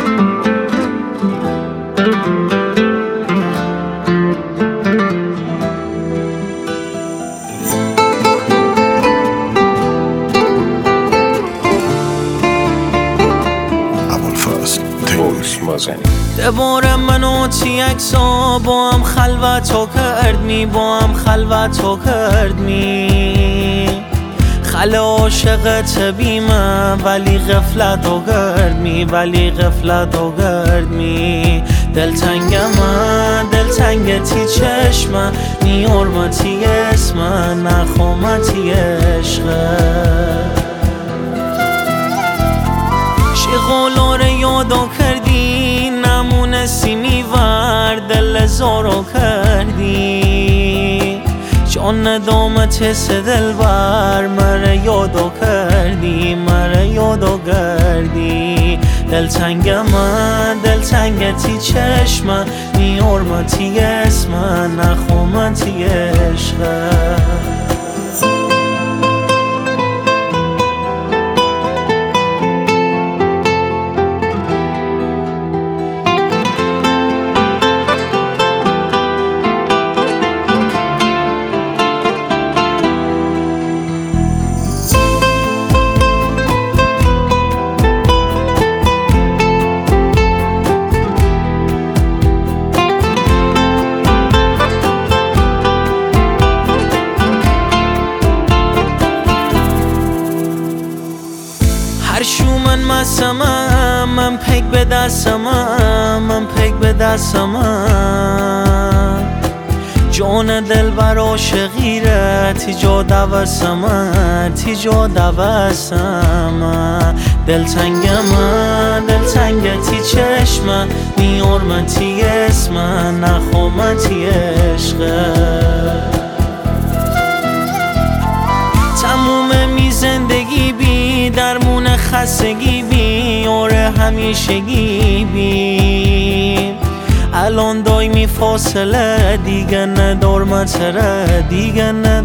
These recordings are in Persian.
دبار منو تی اکسا با هم خلوتو کرد می با هم خلوتو کرد می خل عاشقت بیمه ولی غفلتو کرد می ولی غفلتو کرد می دلتنگمه دلتنگتی چشمه نی حرمتی اسمه نخومتی عشقه شغلاره یادو کردی نمونسی میور دل زارو کردی چون ندامت حس دل بر مره یادو کردی مره یادو کردی دلتنگمه دلتنگتی چشمه نی حرمتی اسمه نخومتی عشقه هر شو من مسمم من پک به دستمم من پک به دستمم جان دل بر عاشقیره تی جا دوستمم تی جا دوستمم دلتنگمه دلتنگتی چشمه نی حرمتی اسمه نخومتی عشقه تموم می زندگی بی درمون خستگی بی آره همیشگی بی الان دایمی فاصله دیگه ندارمتره دیگه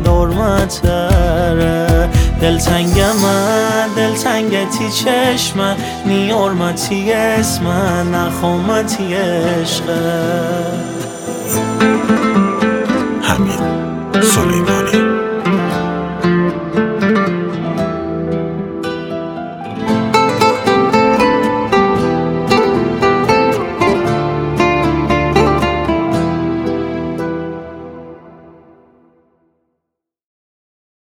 ندارمتره دلتنگمه دلتنگتی چشمه نی حرمتی اسمه نخومتی عشقه حمید سلیمانی